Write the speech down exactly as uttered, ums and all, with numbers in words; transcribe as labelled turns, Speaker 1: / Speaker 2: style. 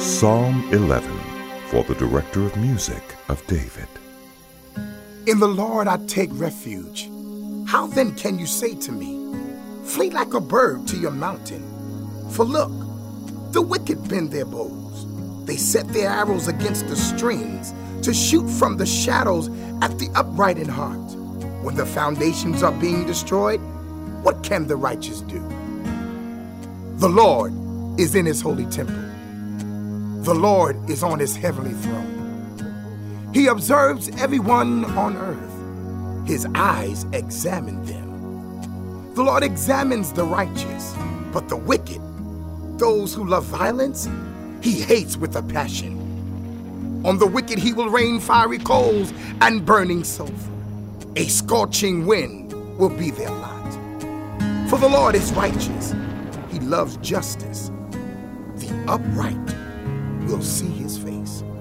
Speaker 1: Psalm eleven, for the director of music of David.
Speaker 2: In the Lord I take refuge. How then can you say to me, flee like a bird to your mountain? For look, the wicked bend their bows. They set their arrows against the strings to shoot from the shadows at the upright in heart. When the foundations are being destroyed, what can the righteous do? The Lord is in his holy temple. The Lord is on his heavenly throne. He observes everyone on earth. His eyes examine them. The Lord examines the righteous, but the wicked, those who love violence, he hates with a passion. On the wicked he will rain fiery coals and burning sulfur. A scorching wind will be their lot. For the Lord is righteous. He loves justice. The upright will see his face.